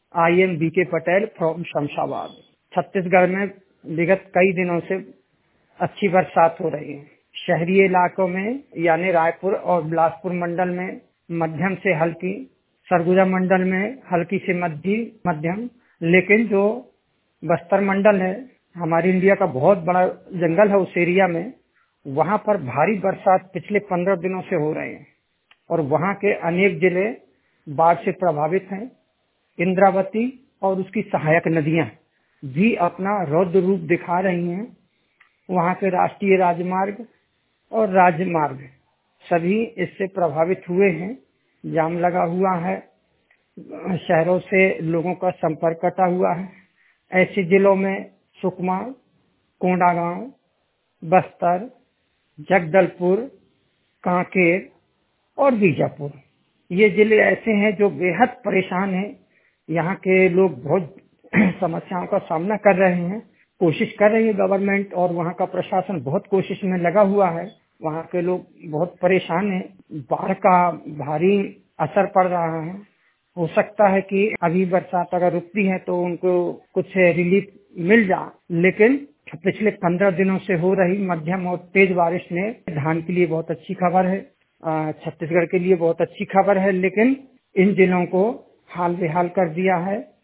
I am B के Patel from Shamshabad. Chhattisgarh में विगत कई दिनों से अच्छी बरसात हो रही है। शहरी इलाकों में यानी रायपुर और बिलासपुर मंडल में मध्यम से हल्की, सरगुजा मंडल में हल्की से मध्यम, लेकिन जो बस्तर मंडल है, हमारी इंडिया का बहुत बड़ा जंगल है, उस एरिया में वहाँ पर भारी बरसात पिछले 15 दिनों से हो रहे हैं और वहाँ के अनेक जिले बाढ़ से प्रभावित हैं। इंद्रावती और उसकी सहायक नदियां भी अपना रौद्र रूप दिखा रही हैं। वहाँ के राष्ट्रीय राजमार्ग और राजमार्ग सभी इससे प्रभावित हुए हैं। जाम लगा हुआ है, शहरों से लोगों का संपर्क कटा हुआ है। ऐसे जिलों में सुकमा, कोंडागांव, बस्तर, जगदलपुर, कांकेर और बीजापुर, ये जिले ऐसे हैं जो बेहद परेशान हैं। यहाँ के लोग बहुत समस्याओं का सामना कर रहे हैं। कोशिश कर रही है गवर्नमेंट और वहाँ का प्रशासन बहुत कोशिश में लगा हुआ है। वहाँ के लोग बहुत परेशान हैं। बाढ़ का भारी असर पड़ रहा है। हो सकता है कि अभी बरसात अगर रुकती है तो उनको कुछ रिलीफ मिल जाए, लेकिन पिछले 15 दिनों से हो रही मध्यम और तेज बारिश ने धान के लिए बहुत अच्छी खबर है, छत्तीसगढ़ के लिए बहुत अच्छी खबर है, लेकिन इन जिलों को हाल बेहाल कर दिया है।